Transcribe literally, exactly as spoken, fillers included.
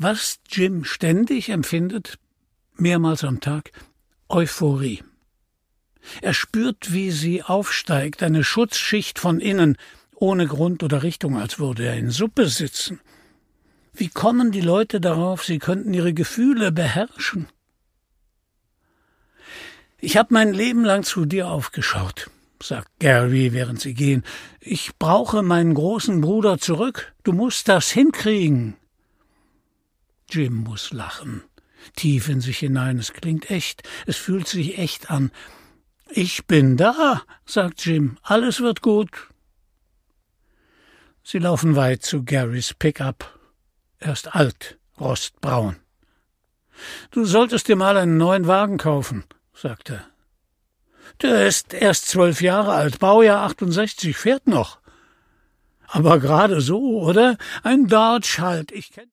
Was Jim ständig empfindet, mehrmals am Tag, Euphorie. Er spürt, wie sie aufsteigt, eine Schutzschicht von innen, ohne Grund oder Richtung, als würde er in Suppe sitzen. Wie kommen die Leute darauf, sie könnten ihre Gefühle beherrschen? »Ich habe mein Leben lang zu dir aufgeschaut«, sagt Gary, während sie gehen. »Ich brauche meinen großen Bruder zurück. Du musst das hinkriegen.« Jim muss lachen, tief in sich hinein. Es klingt echt, es fühlt sich echt an. »Ich bin da«, sagt Jim. »Alles wird gut.« Sie laufen weit zu Garys Pickup. Er ist alt, rostbraun. »Du solltest dir mal einen neuen Wagen kaufen«, sagt er. »Der ist erst zwölf Jahre alt, Baujahr achtundsechzig, fährt noch.« »Aber gerade so, oder? Ein Dodge halt, ich kenn